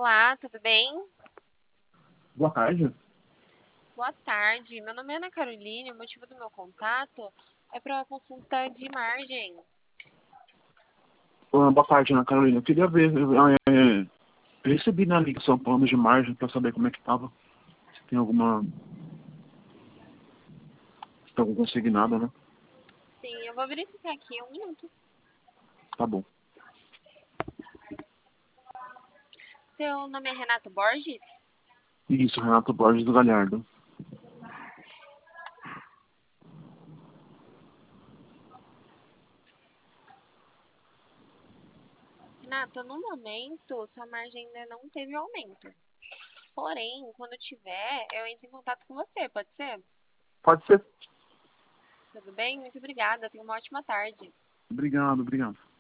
Olá, tudo bem? Boa tarde. Boa tarde. Meu nome é Ana Caroline. O motivo do meu contato é para uma consulta de margem. Boa tarde, Ana Carolina. Eu queria ver, eu recebi na ligação plano de margem para saber como é que tava. Se tem alguma, se tem algum consignado, né? Sim, eu vou verificar aqui um minuto. Tá bom. Seu nome é Renato Borges? Isso, Renato Borges do Galhardo. Renato, no momento, sua margem ainda não teve aumento. Porém, quando tiver, eu entro em contato com você, pode ser? Pode ser. Tudo bem? Muito obrigada. Tenha uma ótima tarde. Obrigado, obrigado.